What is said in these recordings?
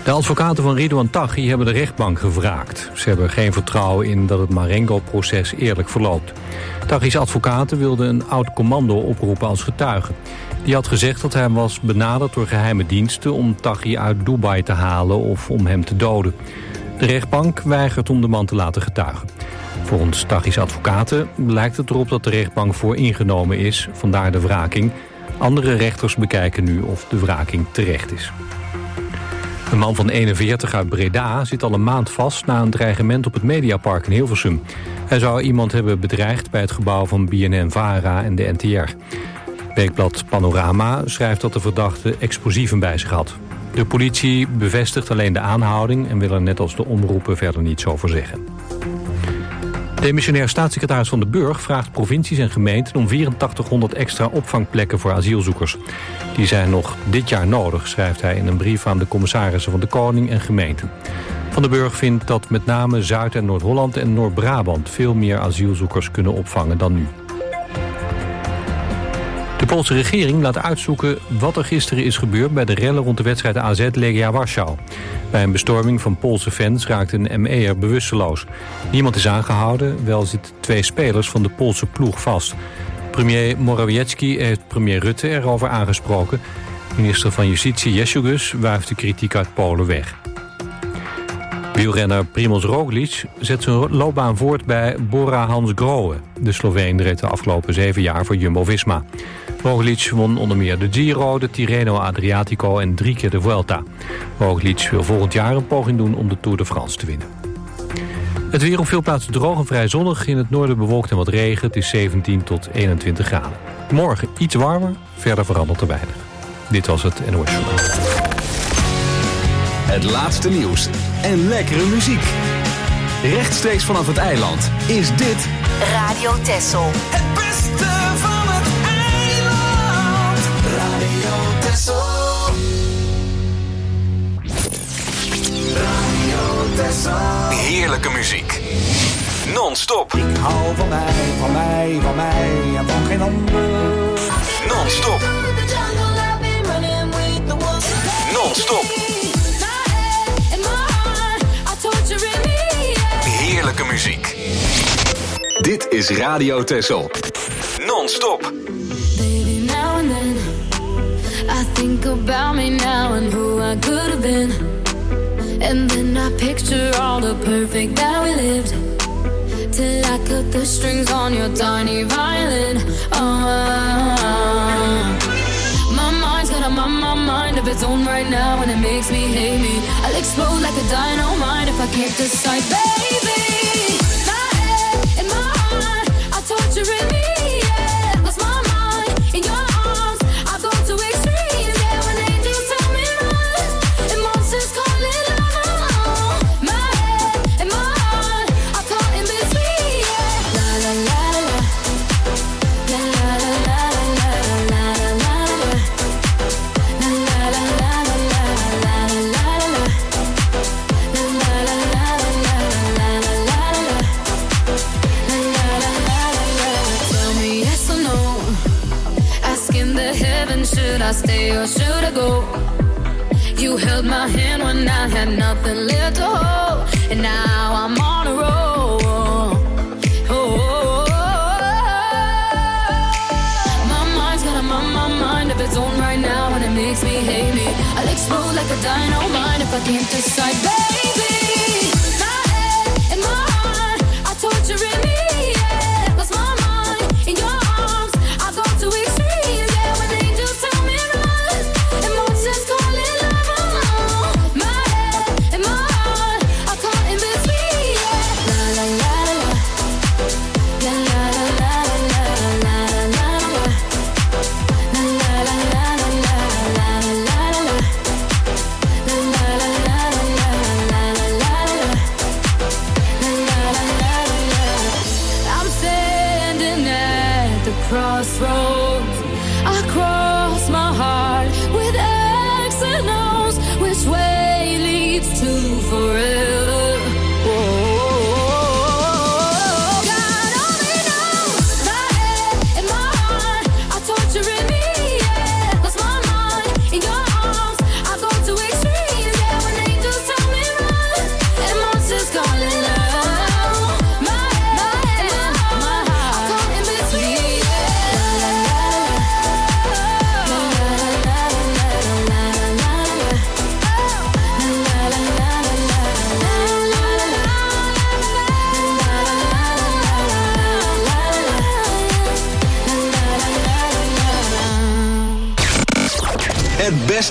De advocaten van Ridouan Taghi hebben de rechtbank gevraagd. Ze hebben geen vertrouwen in dat het Marengo-proces eerlijk verloopt. Taghi's advocaten wilden een oud-commando oproepen als getuige. Die had gezegd dat hij was benaderd door geheime diensten om Taghi uit Dubai te halen of om hem te doden. De rechtbank weigert om de man te laten getuigen. Volgens Taghi's advocaten lijkt het erop dat de rechtbank vooringenomen is, vandaar de wraking. Andere rechters bekijken nu of de wraking terecht is. Een man van 41 uit Breda zit al een maand vast na een dreigement op het Mediapark in Hilversum. Hij zou iemand hebben bedreigd bij het gebouw van BNN-Vara en de NTR. Weekblad Panorama schrijft dat de verdachte explosieven bij zich had. De politie bevestigt alleen de aanhouding en wil er net als de omroepen verder niets over zeggen. Demissionair staatssecretaris Van den Burg vraagt provincies en gemeenten om 8400 extra opvangplekken voor asielzoekers. Die zijn nog dit jaar nodig, schrijft hij in een brief aan de commissarissen van de Koning en gemeenten. Van den Burg vindt dat met name Zuid- en Noord-Holland en Noord-Brabant veel meer asielzoekers kunnen opvangen dan nu. De Poolse regering laat uitzoeken wat er gisteren is gebeurd bij de rellen rond de wedstrijd AZ Legia Warschau. Bij een bestorming van Poolse fans raakte een ME'er bewusteloos. Niemand is aangehouden, wel zitten 2 spelers van de Poolse ploeg vast. Premier Morawiecki heeft premier Rutte erover aangesproken. Minister van Justitie Jesúgus wuift de kritiek uit Polen weg. Wielrenner Primož Roglič zet zijn loopbaan voort bij Bora-Hansgrohe. De Sloveen reed de afgelopen 7 jaar voor Jumbo-Visma. Roglič won onder meer de Giro, de Tirreno Adriatico en 3 keer de Vuelta. Roglič wil volgend jaar een poging doen om de Tour de France te winnen. Het weer op veel plaatsen droog en vrij zonnig. In het noorden bewolkt en wat regen. Het is 17 tot 21 graden. Morgen iets warmer, verder verandert er weinig. Dit was het NOS Journaal. Het laatste nieuws en lekkere muziek. Rechtstreeks vanaf het eiland is dit Radio Texel. Het beste van het eiland. Radio Texel. Radio Texel. heerlijke muziek. Non-stop. Ik hou van mij en van geen ander. Non-stop. Non-stop. Heerlijke muziek. Dit is Radio Texel. Non-stop. Baby, now and then I think about me now and who I could have been. And then I picture all the perfect that we lived. Till I cut the strings on your tiny violin. My mind's got my mind of its own right now, and it makes me hate me. I'll explode like a dynamite if I can't decide, baby. My head and my heart are torturing me. Yeah, lost my mind in your arms. I go to extremes. Yeah, when angels tell me run and monsters call it love. My head and my heart are caught in between. Yeah, la la la la, la la la la la la la la. Should I stay or should I go? You held my hand when I had nothing left to hold, and now I'm on a roll. My mind's got my mind of its own right now, and it makes me hate me. I'll explode like a dynamite if I can't decide, baby. My head and my heart are torturing me. Yeah, lost my mind in your arms. I go to extremes.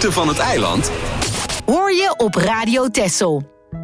lekkerste van het eiland hoor je op Radio Texel.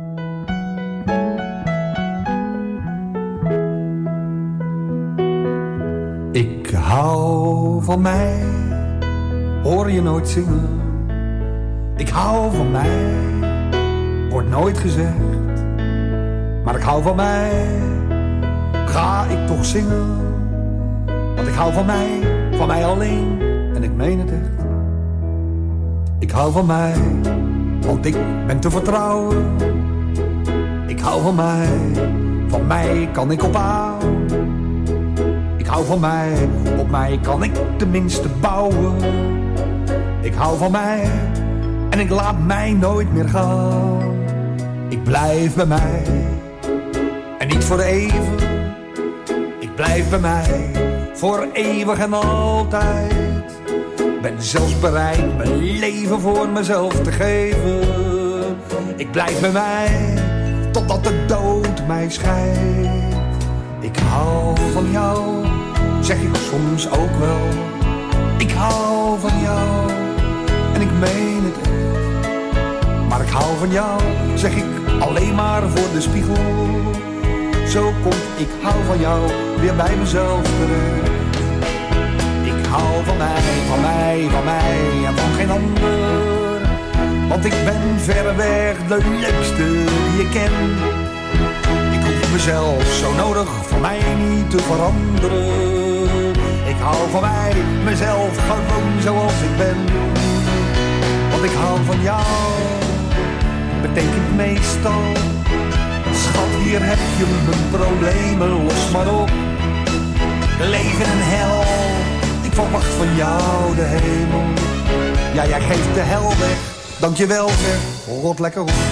Ik hou van mij, hoor je nooit zingen. Ik hou van mij, wordt nooit gezegd. Maar ik hou van mij, ga ik toch zingen. Want ik hou van mij alleen. En ik meen het echt. Ik hou van mij, want ik ben te vertrouwen. Ik hou van mij kan ik op aan. Ik hou van mij, op mij kan ik tenminste bouwen. Ik hou van mij, en ik laat mij nooit meer gaan. Ik blijf bij mij, en niet voor even. Ik blijf bij mij, voor eeuwig en altijd. Ben zelfs bereid mijn leven voor mezelf te geven. Ik blijf bij mij, totdat de dood mij scheidt. Ik hou van jou, zeg ik soms ook wel. Ik hou van jou, en ik meen het echt. Maar ik hou van jou, zeg ik alleen maar voor de spiegel. Zo komt ik hou van jou weer bij mezelf terecht. Ik hou van mij en van geen ander. Want ik ben verreweg de leukste die je kent. Ik hoef mezelf zo nodig voor mij niet te veranderen. Ik hou van mij, mezelf gewoon zoals ik ben. Want ik hou van jou, betekent meestal. Schat, hier heb je mijn problemen, los maar op. Leven en hel, ik verwacht van jou de hemel. Ja, jij geeft de hel weg, dankjewel zeg, rot lekker op.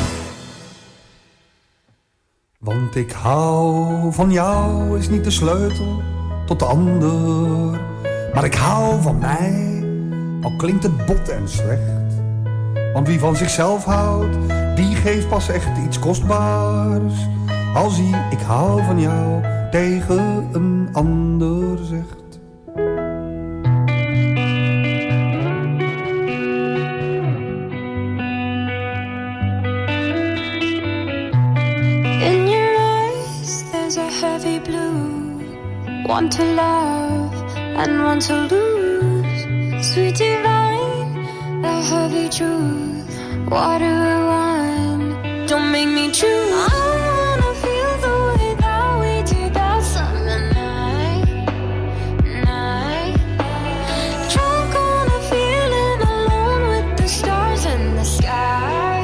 Want ik hou van jou is niet de sleutel tot de ander. Maar ik hou van mij, al klinkt het bot en slecht. Want wie van zichzelf houdt, die geeft pas echt iets kostbaars. Als hij ik hou van jou tegen een ander zegt. In your eyes there's a heavy blue. One to love and one to lose. Sweet divine, the heavy truth. Water or wine, don't make me choose. I wanna feel the way that we do that summer night. Drunk on a feeling alone with the stars in the sky.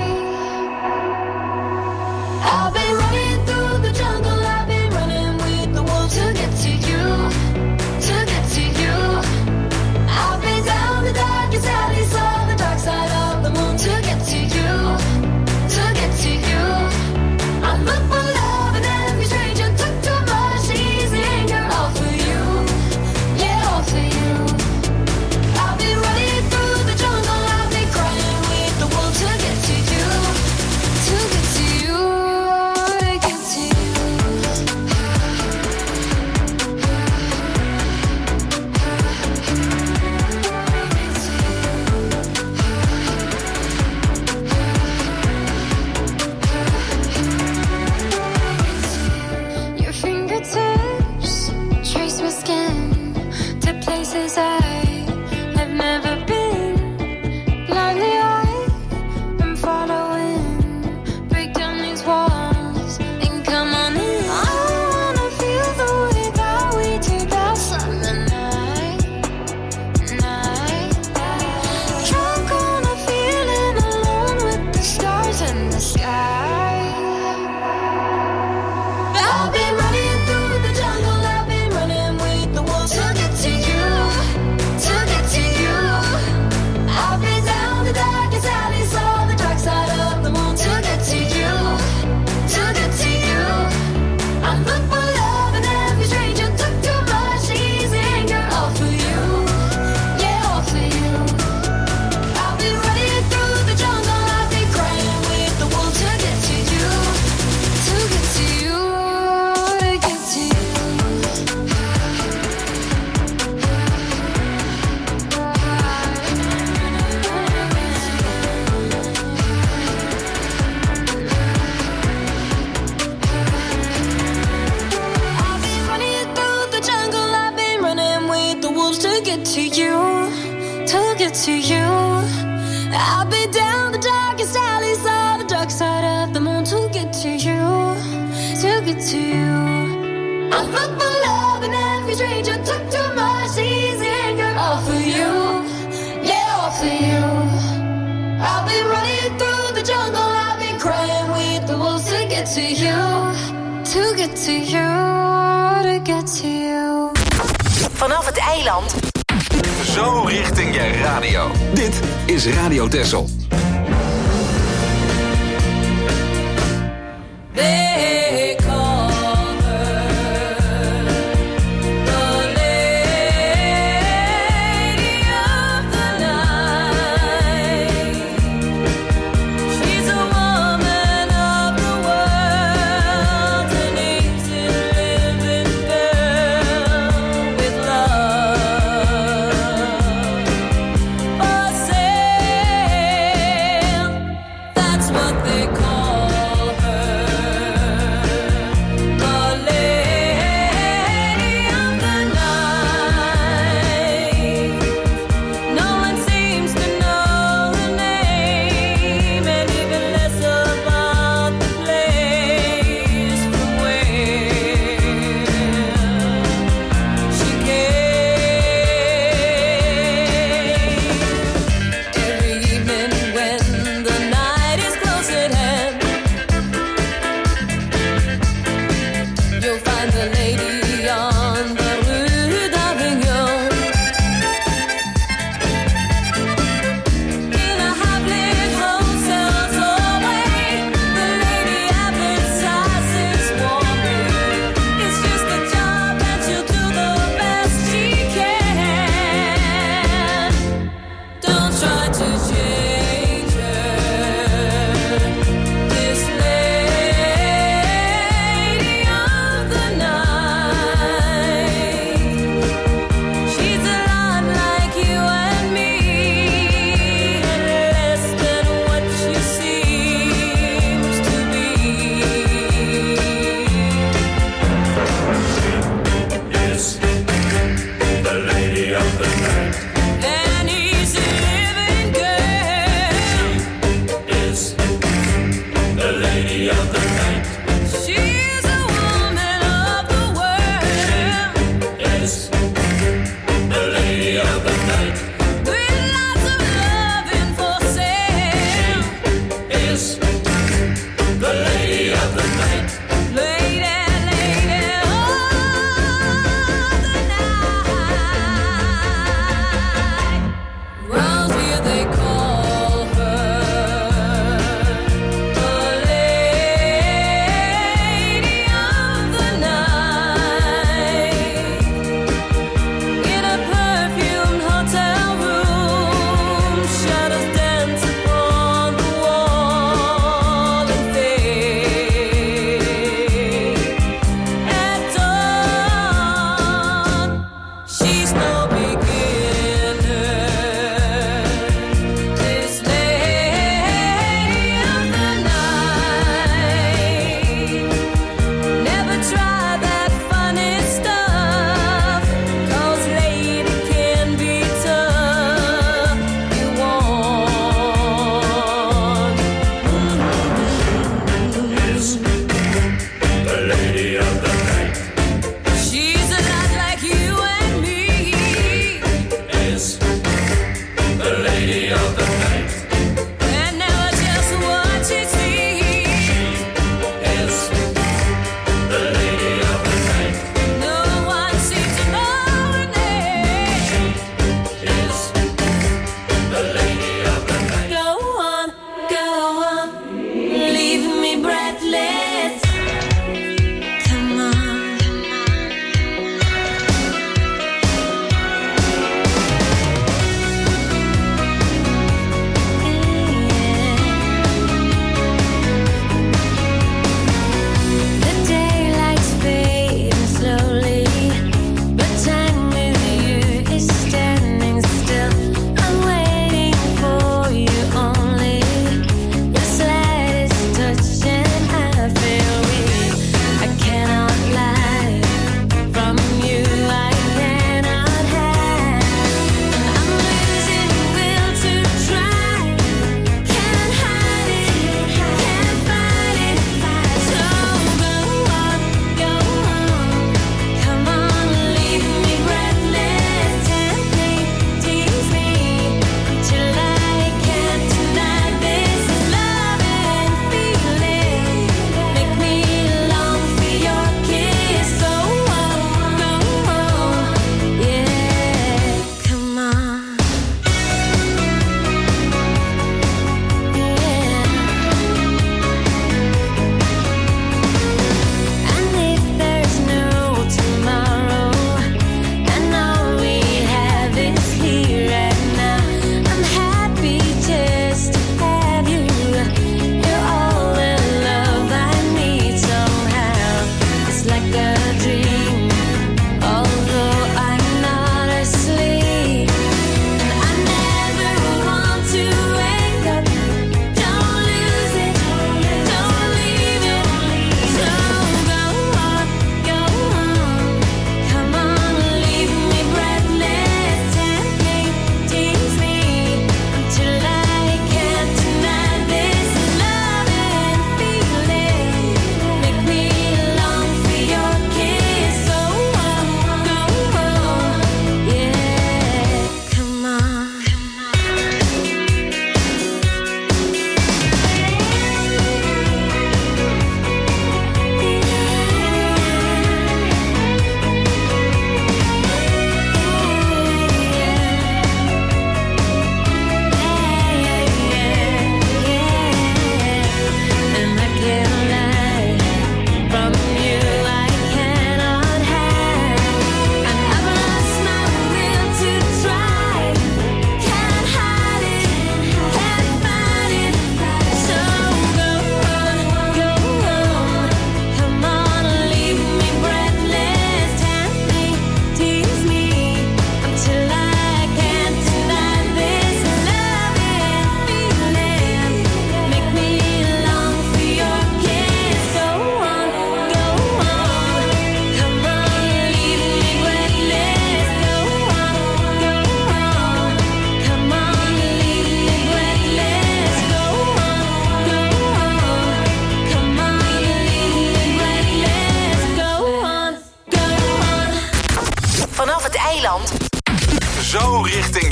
I've been running through the jungle, I've been running with the wolves to get to you, to get to you. I've been down the darkest alley, saw the dark side of the moon to get to you, to get to you. I'm looking for love and every stranger took too much easy anger, all for you, yeah, all for you. I've been running through the jungle, I've been crying with the wolves to get to you, to get to you, to get to you. Your fingertips trace my skin to places I have never been. Blindly I'm following. Break down these walls and come on in. I wanna feel the way that we do that summer night. Drunk on a feeling alone with the stars in the sky. I've been running through the jungle, I've been running with the wolves to get to you, to get to you. I've been down the darkest alley, saw the dark side of the moon to get to you, to get to you. I'm looking for love and every stranger took too much easy anger, all for you, yeah, all for you. I've been running through the jungle, I've been crying with the wolves to get to to you. I'll be down the darkest alleys of the dark side of the moon to get to you, to get to you. I look for love in every stranger, took too much easy anger. All for you, yeah, all for you. I'll be running through the jungle, I'll be crying with the wolves to get to you, to get to you, to get to you. Vanaf het eiland. Zo richting je radio. Dit is Radio Texel. They call her the lady of the night. She's a woman of the world, an easy living girl with love for sale.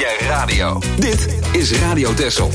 je radio. Dit is Radio Texel.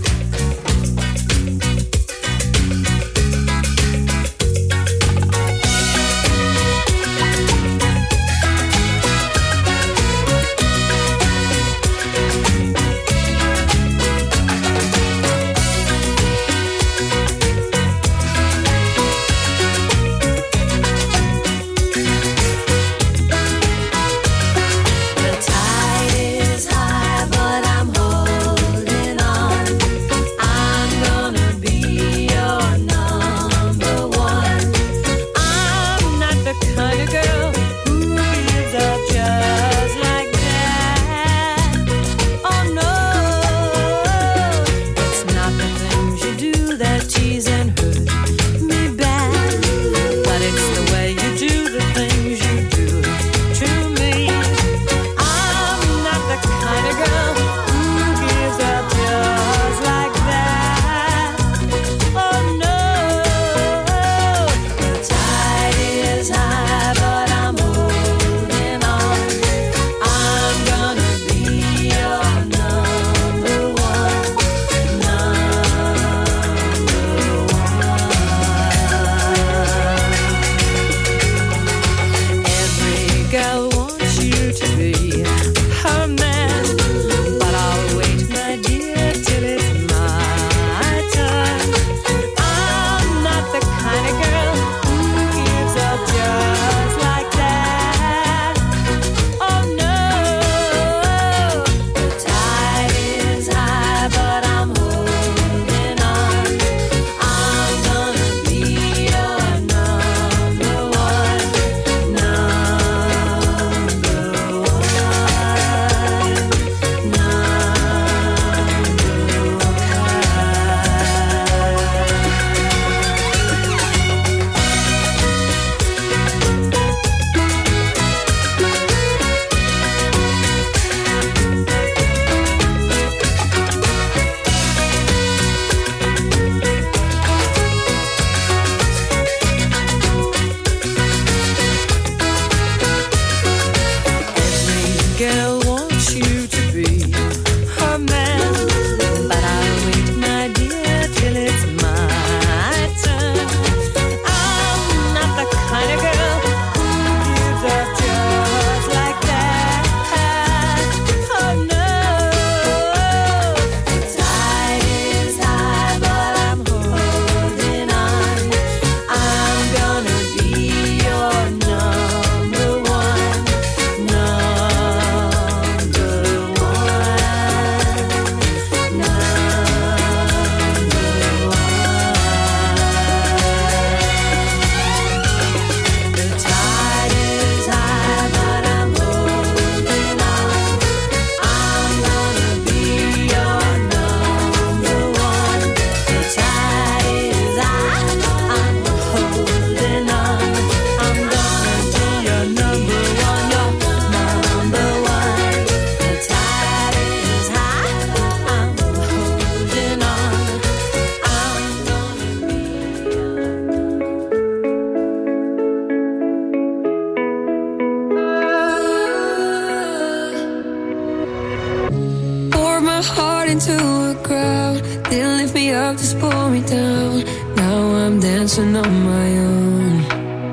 dancing on my own.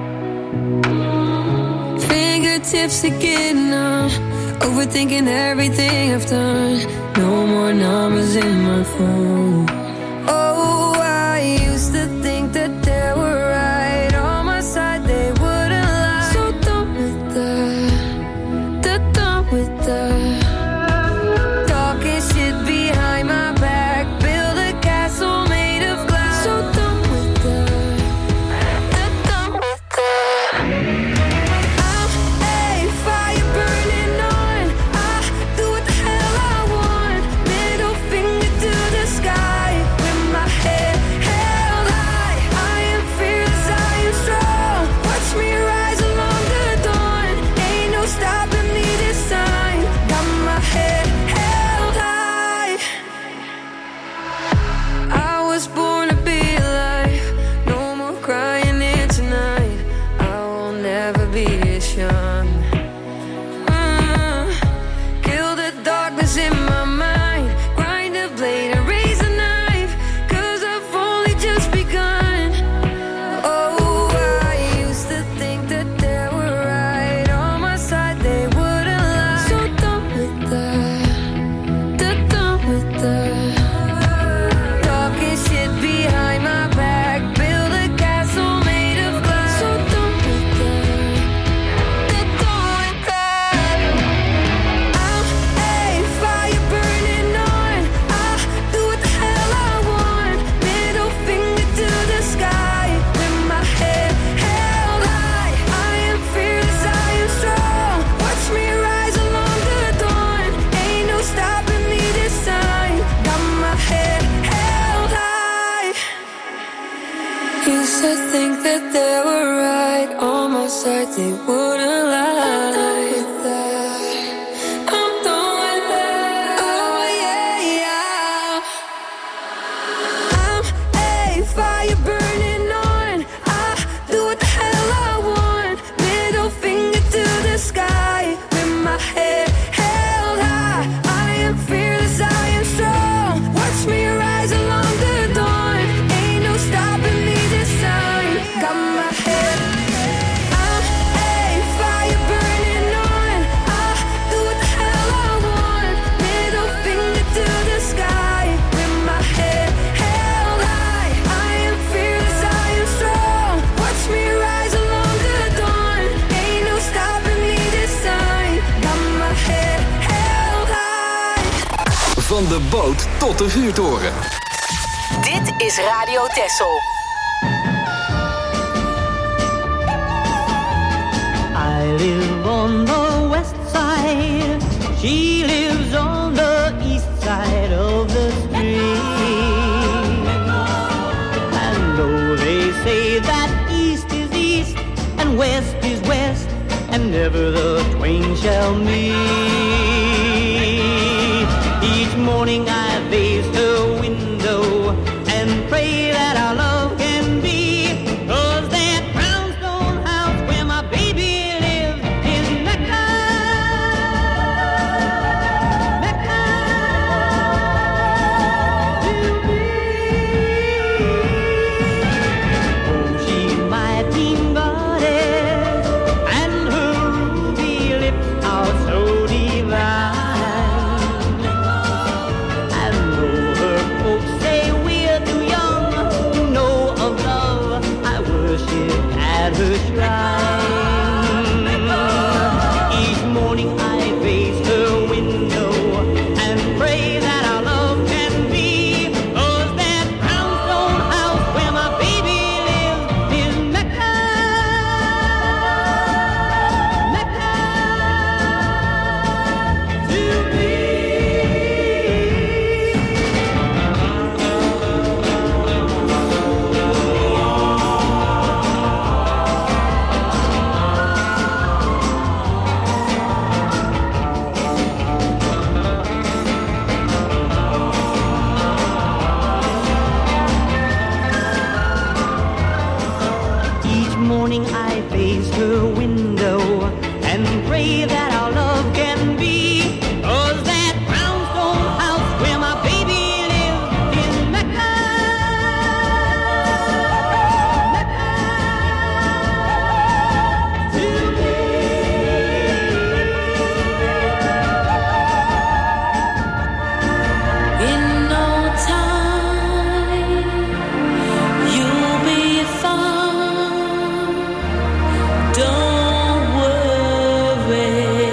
Fingertips are getting numb, overthinking everything I've done. No more numbers in my phone. Oh, I used to think that they were right on my side, they wouldn't lie. So done with that, they're done with that. Talking shit behind my back, build a castle made of glass. So done with that, they're done with that. I'm a fire burning on, I do what the hell I want. Middle finger to the sky, begun. Oh, I used to think that they were right on my side, they wouldn't lie. So done with that, they're done with that. Talking shit behind my back, build a castle made of glass. So done with that, they're done with that. I'm a fire burning on, I do what the hell I want. Middle finger to the sky, with my head held high. I am fearless, I am strong. Watch me rise along the dawn. Ain't no stopping me this time. Got my head held high. Used to think that they were right on my side, they wouldn't lie. I'm done with that. Oh yeah, yeah. I'm a fire burning on, I do what the hell I want. Middle finger to the sky, with my head held high. I am fearless, I am strong. Watch me rise along the dawn. Ain't no stopping me this time. Got my head. I'm a fire burning on, I do what the hell I want. Middle finger to the sky, with my head held high. I am fearless, I am strong. Watch me rise along the dawn. Ain't no stopping me this time. Got my head held high. Van de boot tot de vuurtoren. Dit is Radio Texel. I live on the west side, she lives on the east side of the street. And though they say that east is east and west is west, and never the twain shall meet, each morning I face her window and pray that our love can be, 'cause that brownstone house where my baby lives is Mecca, Mecca to me. Oh, she's my teen goddess, and her ruby lips are so divine. And though her folks say we're too young to know of love, I worship at her shrine. Each morning I face her window and pray that our love can be, 'cause that brownstone house where my baby lives is Mecca, Mecca to me. Each morning I face her window and pray that our love can be, 'cause that brownstone house where my baby lives is Mecca, Mecca to me. In no time, you'll be fine. Don't worry.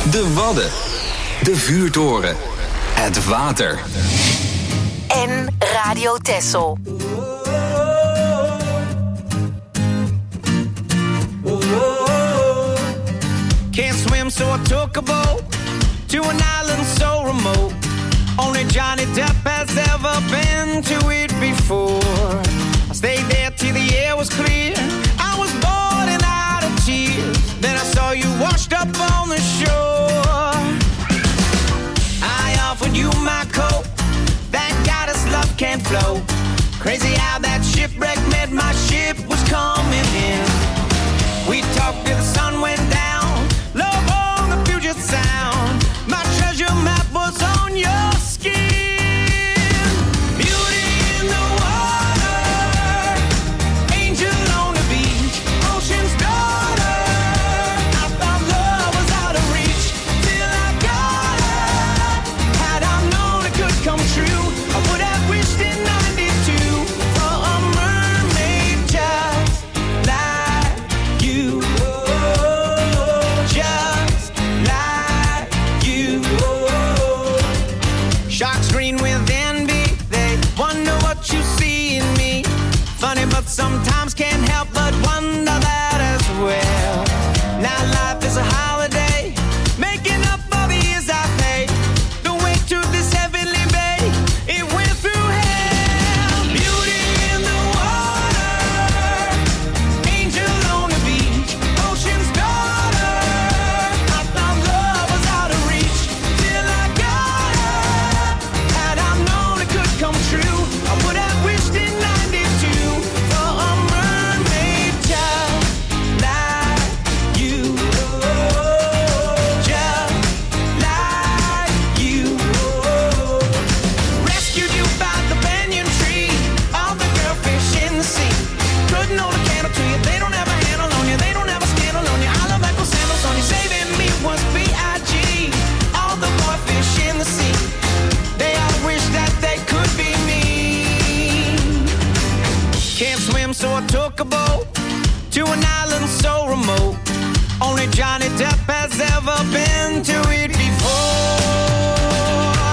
De Wadden. De vuurtoren. Het water. En Radio Texel. Can't swim, so I took a boat to an island so remote. Only Johnny Depp has ever been to it before. I stayed there till the air was clear. I was bored and out of tears. Then I saw you washed up on the shore. I offered you my coat. Thank God this love can't flow. Crazy how that shipwreck meant my ship was coming in. We talked till the sun went down. Love on the Puget Sound. My treasure map was on your skin. Beauty in the water, angel on the beach, ocean's daughter. I thought love was out of reach till I got her. Had I known it could come true, I would have wished in '92 for a mermaid just like you. Just like you. Sharks green with envy, they wonder what you see in me. Funny, but sometimes can't help but wonder that as well. Now life is a holiday, making up for the years I paid. The way to this heavenly bay, it went through hell. Beauty in the water, angel on the beach, ocean's daughter. I thought love was out of reach till I got her. Had I known it could come true, I would have wished in '92 for a mermaid just like you. Just like you. Rescued you by the banyan tree, all the girl fish in the sea. Couldn't hold a candle to you, they don't have a handle on you, they don't have a scandal on you. I love Michael sandals on you, saving me was B.I.G. All the boy fish in the sea, they all wish that they could be me. Can't swim, so I took a boat to an island so remote. Only Johnny Depp has ever been to it before.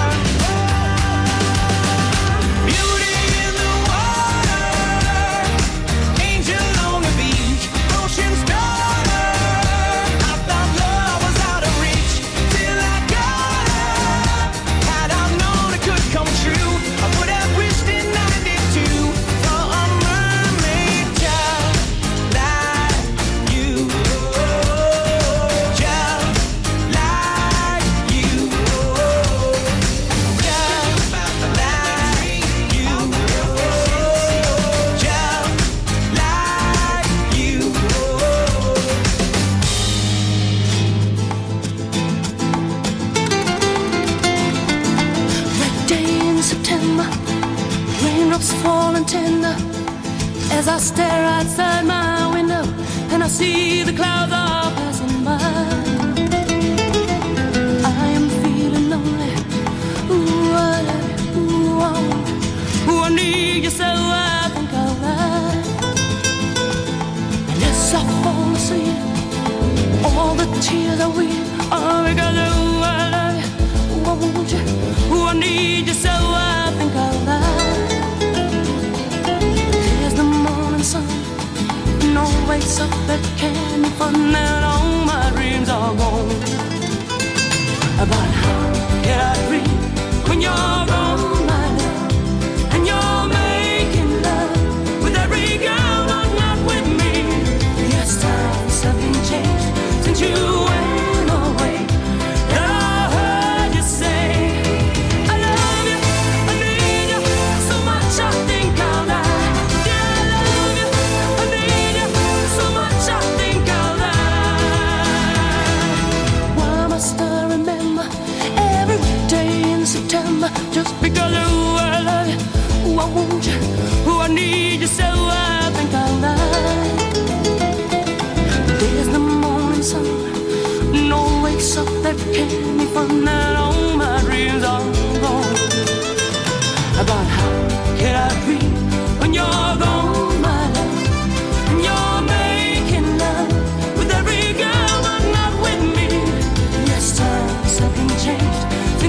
Beauty in the water, angel on the beach, ocean's daughter. I thought love was out of reach till I got her. Had I known it could come true, I would have wished in '92 for a mermaid just like you. Just like you. Just like you. Just like you. Red day in September, raindrops falling tender as I stare outside my window and I see the clouds are passing by. I am feeling lonely. Ooh, I love you. Ooh, I want you. Ooh, I need you, so I think I'll lie. And as I fall asleep, all the tears I weep are because ooh, I love you. Ooh, I want you. Ooh, I need you, so I think I'll lie. There's the morning sun, no wakes up that candy fun, and all my dreams are gone. But how can I dream when you're gone, my love, and you're making love with every girl, but not with me? Yes, times have been changed since you went away. And I heard you say, I love you, I need you so much, I think I'll die. Yeah, I love you, I need you so much, I think I'll die. Why must I remember every day in September just because ooh, I love you, ooh, I want you, ooh, I need you, so I think I'll die. There's the morning sun, no wakes up that candy fun, and all my dreams are gone. About how can I dream when you're gone, my love, and you're making love with every girl, but not with me? Yes, time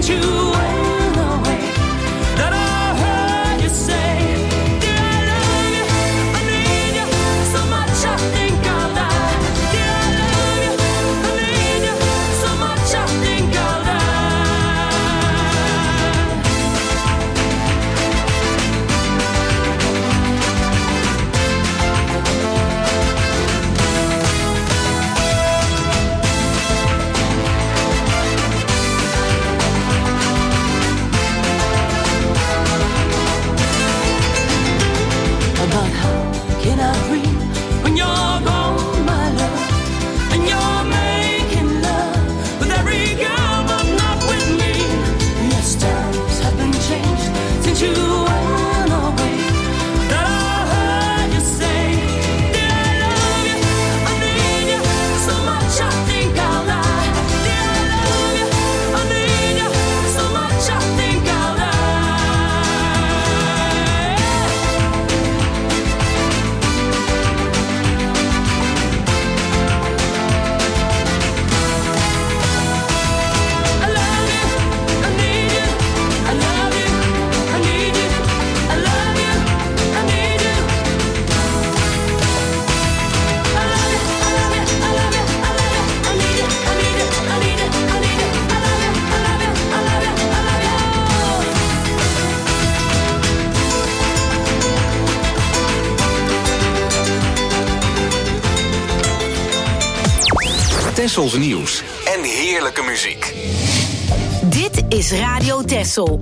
Tessels nieuws en heerlijke muziek. Dit is Radio Tessel.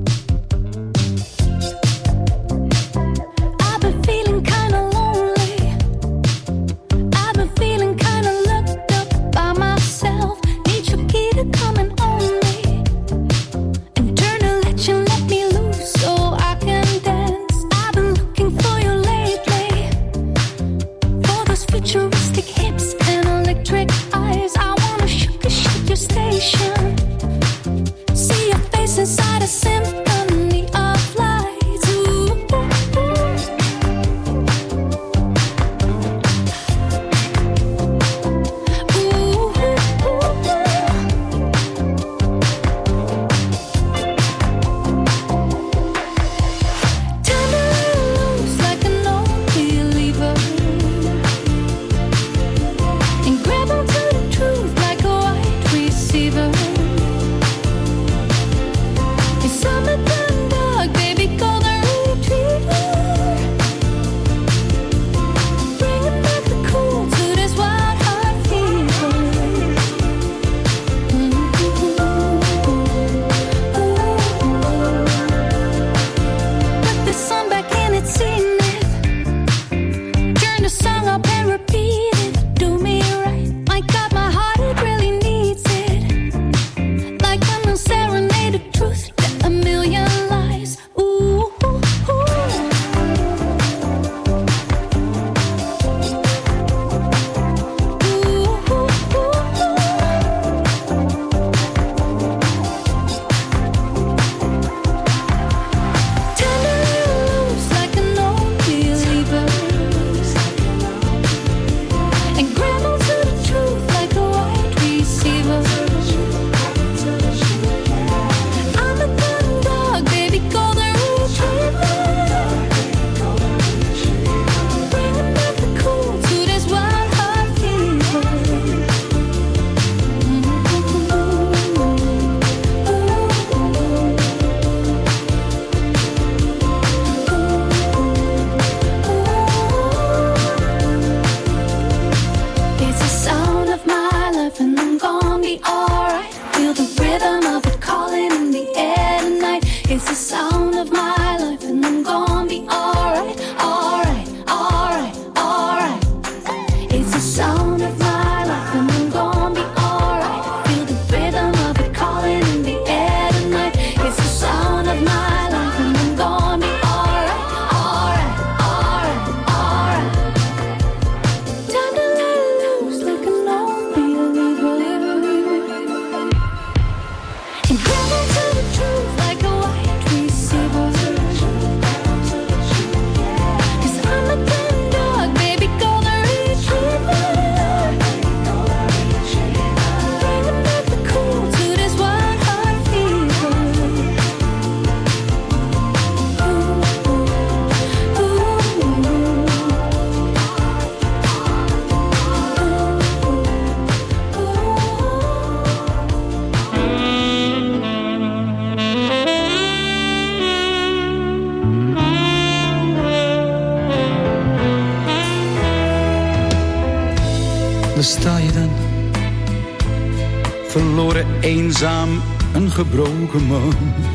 sta je dan, verloren, eenzaam, een gebroken man.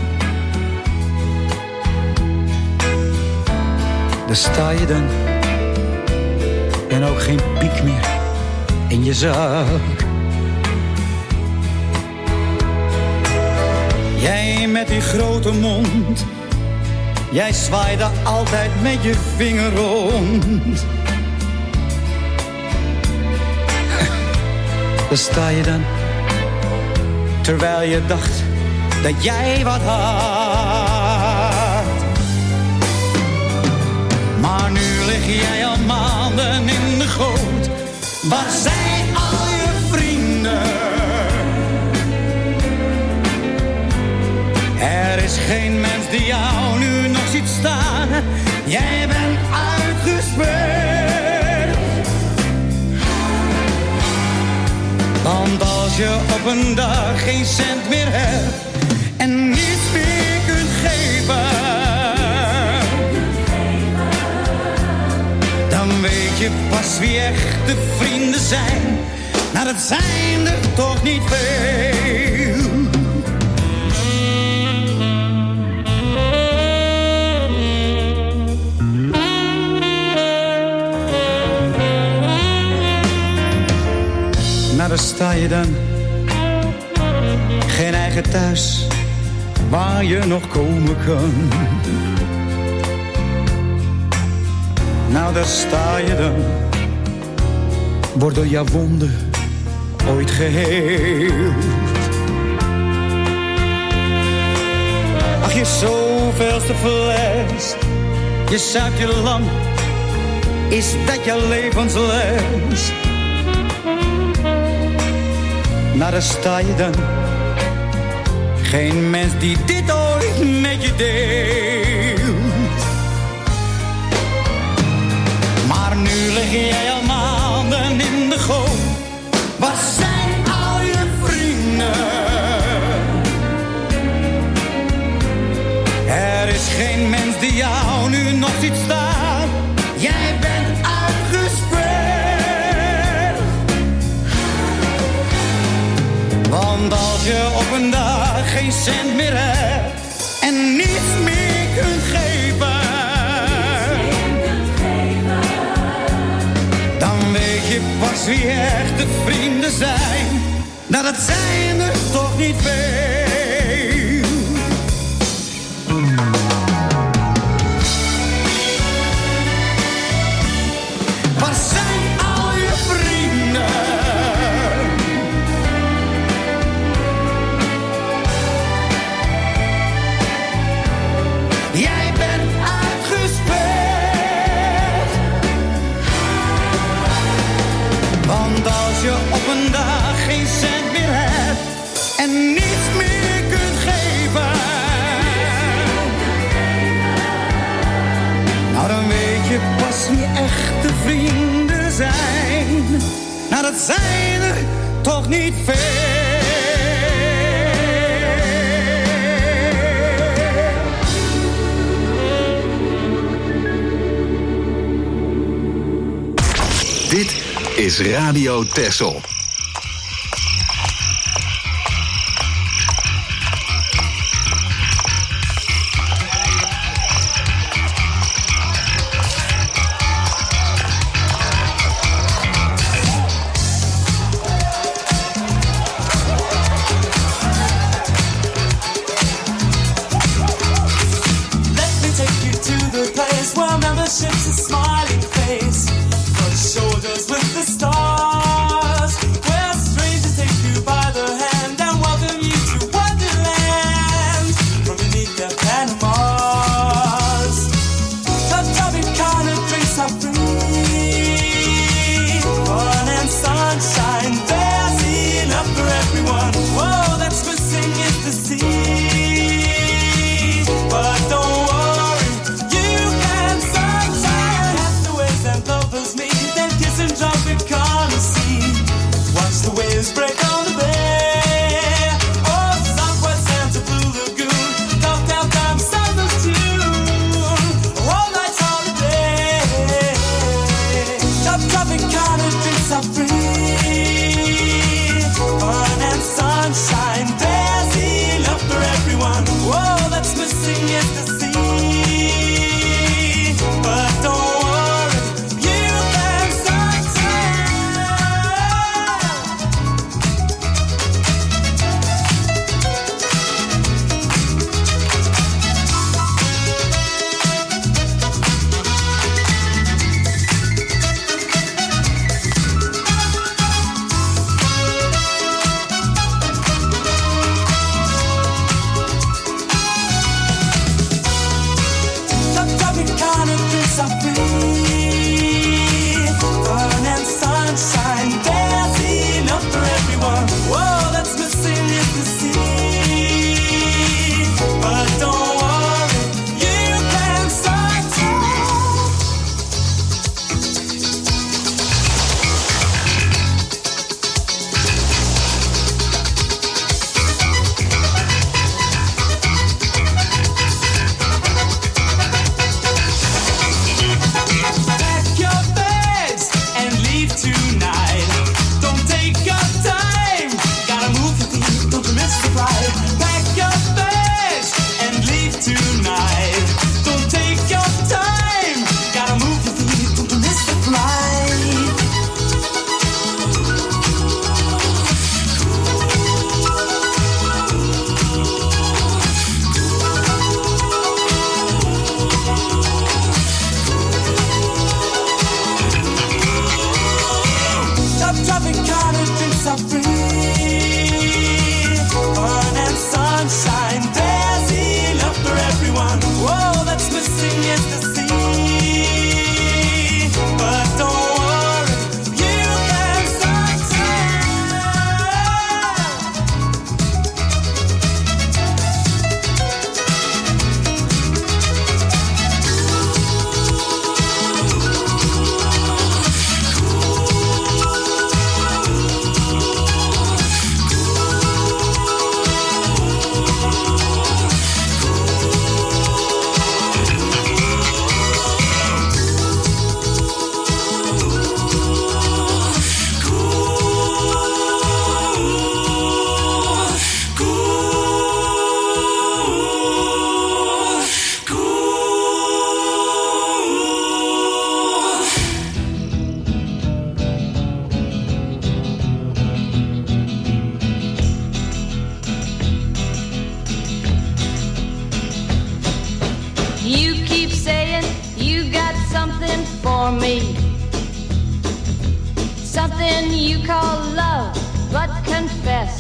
Daar sta je dan, en ook geen piek meer in je zak. Jij met die grote mond, jij zwaaide altijd met je vinger rond. Daar sta je dan, terwijl je dacht dat jij wat had. Maar nu lig jij al maanden in de goot. Waar zijn al je vrienden? Er is geen mens die jou nu nog ziet staan. Jij bent uitgespeeld. Want als je op een dag geen cent meer hebt en niets meer kunt geven, dan weet je pas wie echte vrienden zijn. Nou, dat zijn er toch niet veel. Nou, daar sta je dan, geen eigen thuis waar je nog komen kan. Nou, daar sta je dan, wordt door jouw wonden ooit geheeld. Ach, je zoveelste fles, je zuipt je lang, is dat je levensles? Nou, daar sta je dan, geen mens die dit ooit met je deelt. Maar nu lig jij al maanden in de goot. Waar zijn al je vrienden? Er is geen mens die jou nu nog ziet staan. Jij bent uitgespeeld. Want als je op een dag geen cent meer hebt en niets meer kunt geven, dan weet je pas wie echte vrienden zijn. Nou, dat zijn er toch niet veel. Waar zijn al je vrienden? Jij bent uitgespeeld. Want als je op een dag geen cent meer hebt en niets meer kunt geven, nou, dan weet je pas wie echte vrienden zijn. Nou, dat zijn er toch niet veel. Dit is Radio Texel. Membership's a smiling face, but shoulders with the stars. living you call love, but confess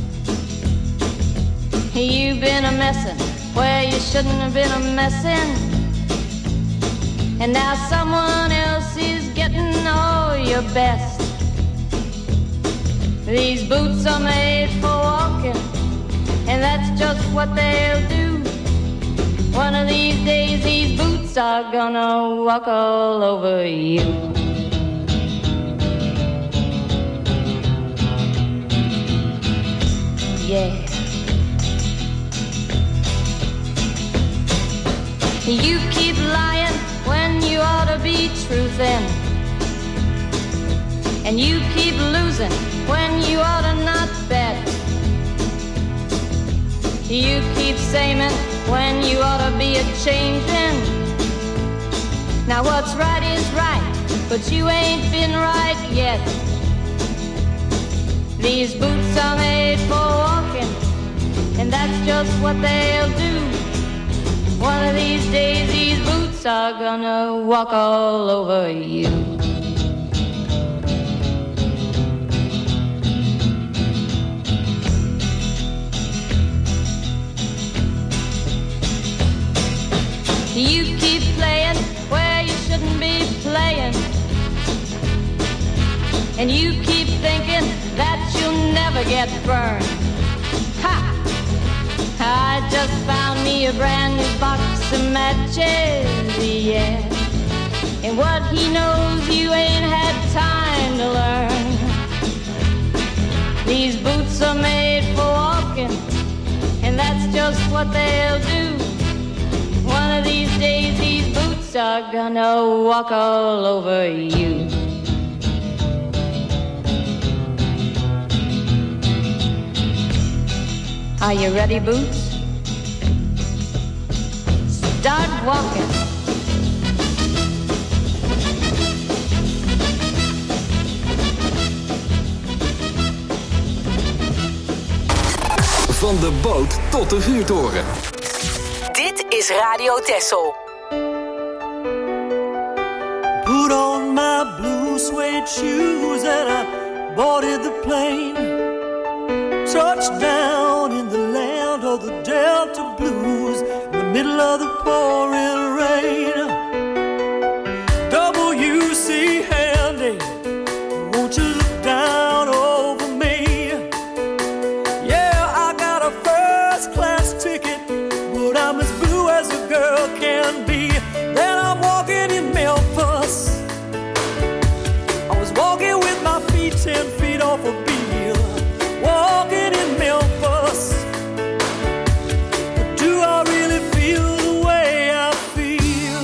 you've been a messin' where you shouldn't have been a messin'. And now someone else is getting all your best. These boots are made for walking, and that's just what they'll do. One of these days these boots are gonna walk all over you. Yeah. You keep lying when you ought to be truthin', and you keep losing when you ought to not bet. You keep saying when you ought to be a-changin'. Now what's right is right, but you ain't been right yet. These boots are made for walking, and that's just what they'll do. One of these days these boots are gonna walk all over you. You keep playing where you shouldn't be playing, and you keep thinking that you'll never get burned. Ha! I just found me a brand new box of matches, yeah. And what he knows you ain't had time to learn. These boots are made for walking, and that's just what they'll do. One of these days these boots are gonna walk all over you. Are you ready, Boots? Start walking. Van de boot tot de vuurtoren. Dit is Radio Texel. Put on my blue suede shoes and I boarded the plane. Touchdown in the land of the Delta Blues, in the middle of the pouring rain. W.C. Handy, won't you look down over me? Yeah, I got a first class ticket, but I'm as blue as a girl can be. Then I'm walking in Memphis. I was walking with my feet 10 feet off a Beale. Walking in Memphis. But do I really feel the way I feel?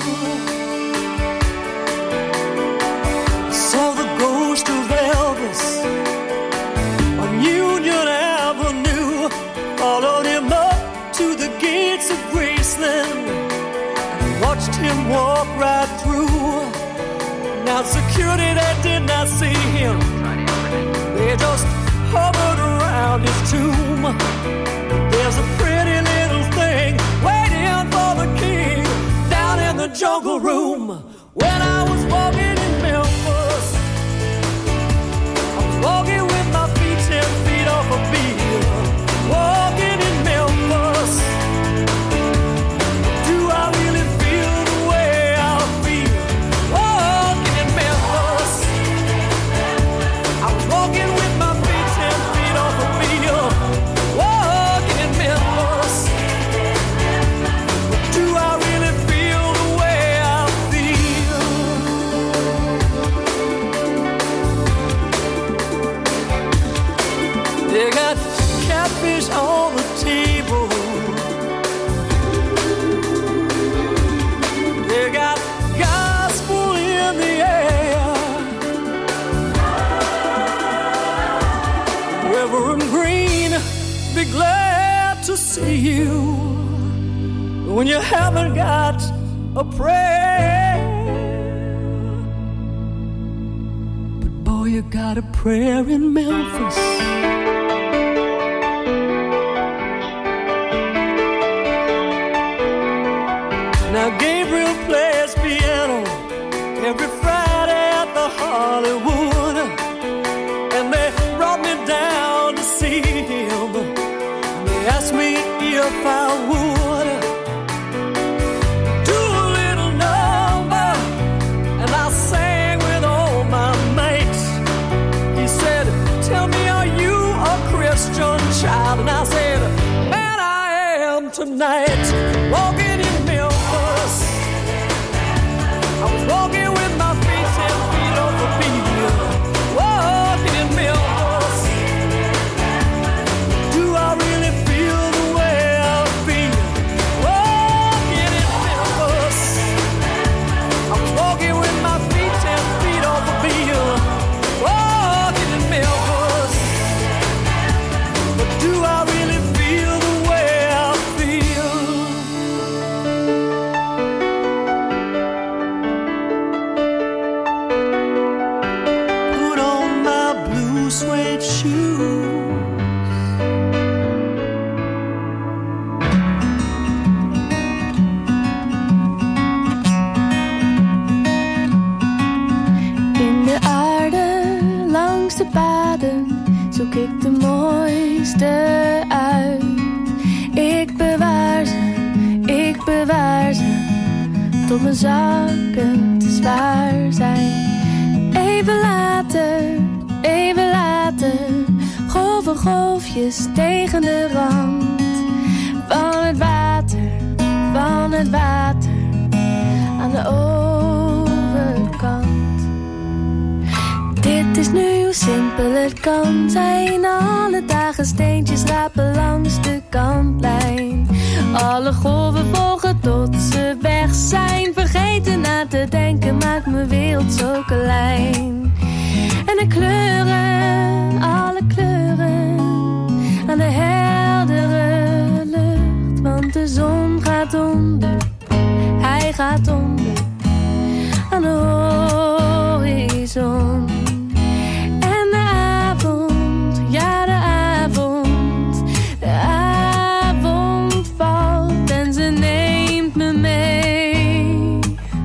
I saw the ghost of Elvis on Union Avenue. Followed him up to the gates of Graceland and watched him walk right through. Now security, they did not see him. They just hovered around his tomb. There's a pretty little thing waiting for the king down in the jungle room. When I was walking in Memphis, I was walking with my feet 10 feet off a Beale. Walking in Memphis. Do I really feel the way I feel? Walking in Memphis. I was walking with my feet 10 feet off a Beale. Walking in Memphis. Do I really feel the way I feel? They got catfish on the table. They got gospel in the air. Reverend Green, be glad to see you when you haven't got a prayer. But boy, you got a prayer in Memphis. Now Gabriel plays piano every Friday at the Hollywood. if I would do a little number, and I sang with all my mates. He said, tell me, are you a Christian child? And I said, man, I am tonight. Walking in Memphis, I was walking with my feet 10 feet off the field. Walking in Memphis, do I really feel the way I feel? Walking in Memphis, I was walking with my feet 10 feet off the field. Walking in Memphis, but do I really feel the way I feel? Put on my blue suede shoes, In de aarde, langs de paden, zoek ik de mooiste uit. Ik bewaar ze, tot mijn zakken te zwaar zijn. Even later, golven golfjes tegen de rand. Van het water, aan de overkant. Dit is nu hoe simpel het kan zijn. Alle dagen steentjes rapen langs de kantlijn. Alle golven volgen tot ze weg zijn. Vergeten na te denken maakt mijn wereld zo klein. En de kleuren, alle kleuren, aan de heldere lucht. Want de zon gaat onder, hij gaat onder, aan de horizon. En de avond, ja de avond valt en ze neemt me mee.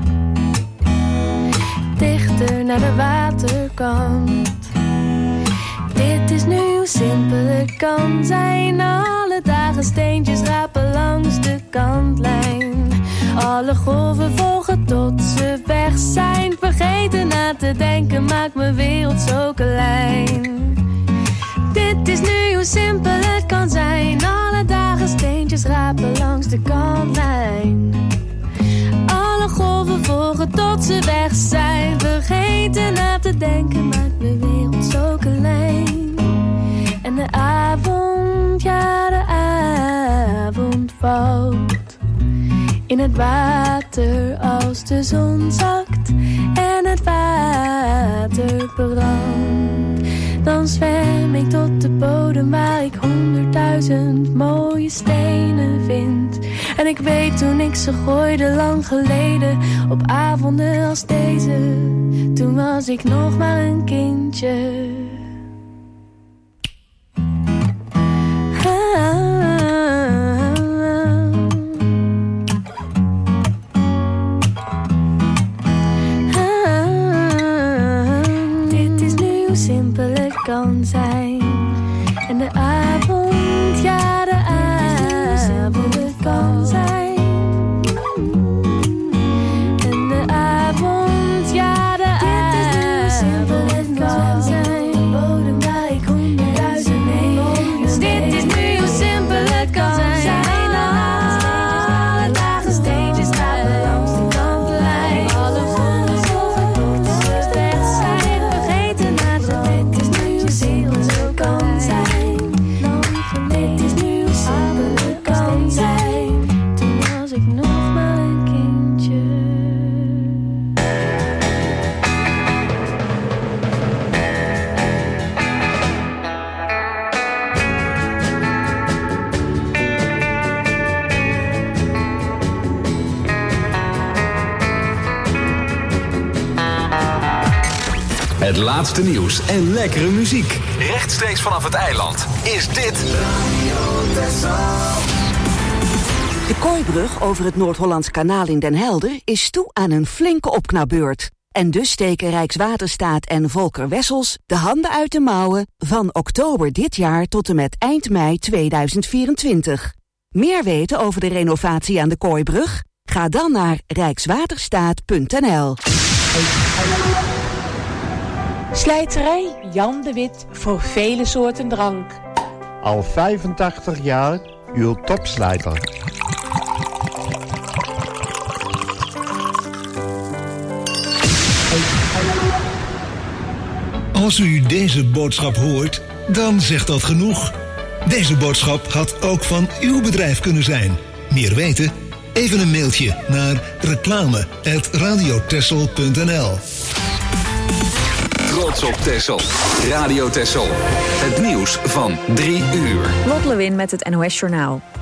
Dichter naar de waterkant. Dit is nu hoe simpel het kan zijn. Alle dagen steentjes rapen langs de kantlijn. Alle golven volgen tot ze weg zijn. Vergeten na te denken maakt mijn wereld zo klein. Dit is nu hoe simpel het kan zijn. Alle dagen steentjes rapen langs de kantlijn. Alle golven volgen tot ze weg zijn. Vergeten na te denken maakt mijn wereld zo klein. En de avond, ja de avond valt in het water als de zon zakt en het water brandt. Dan zwem ik tot de bodem waar ik 100.000 mooie stenen vind. En ik weet toen ik ze gooide lang geleden, op avonden als deze, toen was ik nog maar een kindje. Kan zijn. En de avond, ja de avond kan zijn. En de avond, ja de avond kan zijn. Bodem waar ik 100.000 mee. Dus dit is nu hoe simpel het kan zijn. Alle dagen steentjes rapen langs de kantlijn. Alle golven volgen tot ze weg zijn. Vergeten na de kan zijn, lang geleden. Het is nu hoe simpel het kan zijn. Toen was ik nog maar een kindje. Het laatste nieuws en lekkere muziek. Rechtstreeks vanaf het eiland is dit Radio Texel. De Kooibrug over het Noord-Hollands Kanaal in Den Helder is toe aan een flinke opknapbeurt. En dus steken Rijkswaterstaat en Volker Wessels de handen uit de mouwen van oktober dit jaar tot en met eind mei 2024. Meer weten over de renovatie aan de Kooibrug? Ga dan naar rijkswaterstaat.nl. Slijterij Jan de Wit voor vele soorten drank. Al 85 jaar uw topslijter. Als u deze boodschap hoort, dan zegt dat genoeg. Deze boodschap had ook van uw bedrijf kunnen zijn. Meer weten? Even een mailtje naar reclame@radiotessel.nl. Trots op Texel. Radio Texel. Het nieuws van 3 uur. Lot Lewin met het NOS Journaal.